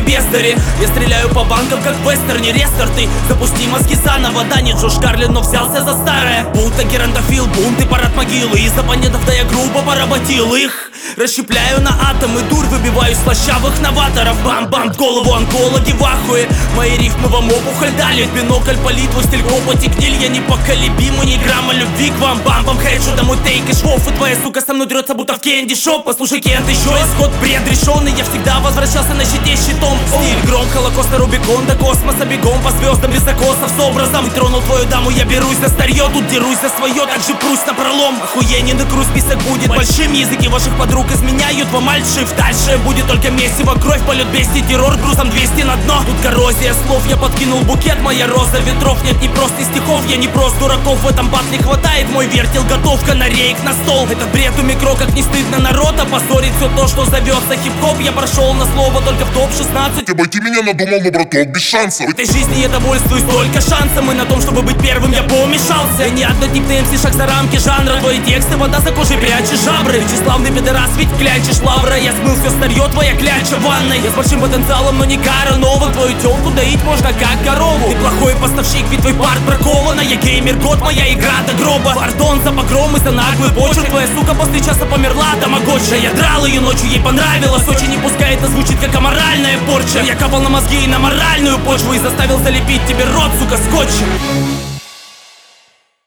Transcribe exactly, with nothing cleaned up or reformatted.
бездари. Я стреляю по банкам, как в вестерне. Рестарты, запусти мозги заново. Да не Джош Карлин, но взялся за старое. Будто геронтофил, бунт и парад могилы. Из оппонентов, да я грубо поработил их. Расщепляю на атомы, дурь выбиваю слащавых новаторов. Бам-бам, голову онкологи в ахуе. Мои рифмы вам опухоль дали. Бинокль палит, твой стиль копоти гниль. Я непоколебимый, ни грамма любви к вам. Бам-бам, хедшот, домой тейк и швов. И твоя сука со мной дрется, будто в кенди шоп. Послушай, Кент, еще исход, бред решенный. Я всегда возвращался на щите щитом. Стиль гром, холокост на Рубикон до космоса. Бегом по звездам без закосов с образом. Тронул твою даму, я берусь за старье. Тут дерусь за свое, так же прусь на пролом. Охуенен и круз, список будет большим. Языки ваших подруг изменяют вам альтшифт. Дальше будет только месиво, кровь, полет бести, террор грузом двести на дно. Тут коррозия слов, я подкинул букет. Моя роза ветров, нет не просто стихов. Я не просто дураков, в этом батле хватает. Мой вертел, готов, канареек на стол. Это бред у микро, как не стыдно народ опозорить все то, что зовется хип-хоп. Я прошел на слово только в топ шестнадцать. Обойти меня надумал, но браток без шансов. В этой жизни я довольствуюсь только шансом. И на том, чтобы быть первым, я поумешался. И ни одно тип-то МС шаг за рамки жанра. Твои тексты, вода за кожей, прячешь жабры. Тщеславный пидорас, ведь клянчишь лавра. Я смыл все старье, твоя клянча в ванной. Я с большим потенциалом, но не Кара Нова. Твою тёлку доить можно как корову. Ты плохой поставщик, ведь твой парт бракована. Я геймер, год, моя игра до гроба. Пардон за погром и за наглый почерк. Твоя сука после часа померла, тамагоча. Я драл ее ночью, ей понравилось. Очень не пускай это звучит как аморальная порча. Я капал на мозги и на моральную почву и заставил залепить тебе рот, сука, скотчем.